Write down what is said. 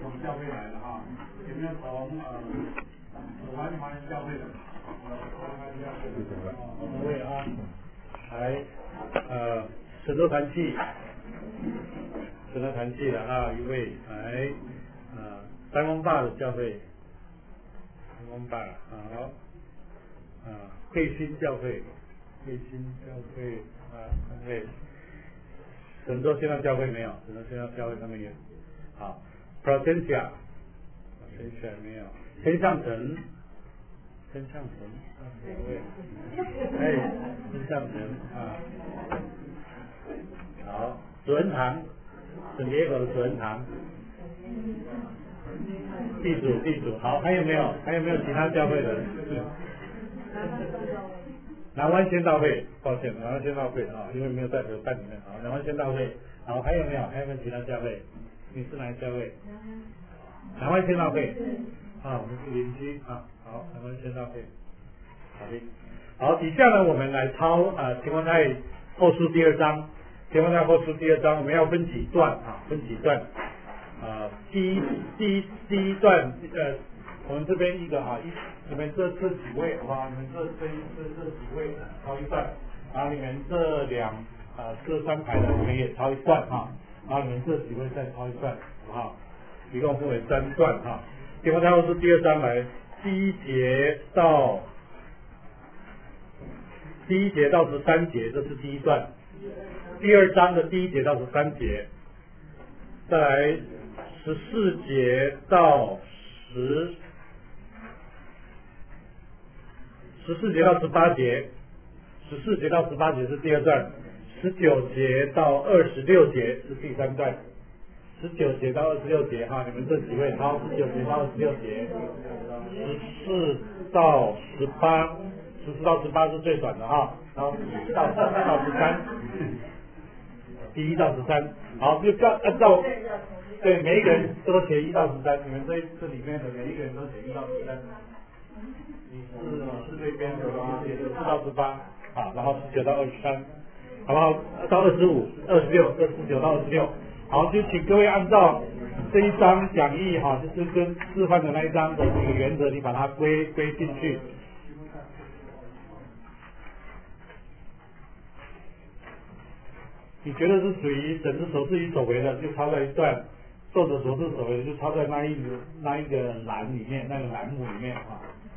从教会来的哈？有没有从华人教会的？各位啊，来神州团契的啊一位来三公坝的教会，三公坝好慧心教会对，神州线上教会没有，神州线上教会他们有。好 ，Protencia 没有，天上城，天上城啊，好，主恩堂，圣耶和的主恩堂，地主，好，还有没有其他教会的？南湾宣道会，抱歉，南湾宣道会啊，因为没有在合办里面啊，南湾宣道会，好，还有没有其他教会？你是哪个教会？南湾宣道会啊，我们是邻居啊，好，南湾宣道会，好的，好，底下呢我们来抄提摩太后书第二章，我们要分几段第一段我们这边一个你们这几位好不好？你们这几位抄一段，然后你们这各3排的你们也抄一段然后你们这几位再抄一段，好不好？一共分为3段提摩太后书第二章来第一节到13节，这是第一段。第二章的第1节到13节，再来14节到14节到18节是第二段，19节到26节是第3段，19节到26节你们这几位抄19节到26节，14到18是最短的然后1到13，第1到13，好，就按照对每一个人都写1到13，你们这里面的每一个人都写1到13。是这边的写14到18然后19到23，好不好？到25、26、29到26，好，就请各位按照这一章讲义就是跟示范的那一章的这个原则，你把它归进去。你觉得是属于神之手自己所为的，就抄在一段；作者所自所为的，就抄在那一个栏里面，那个栏目里面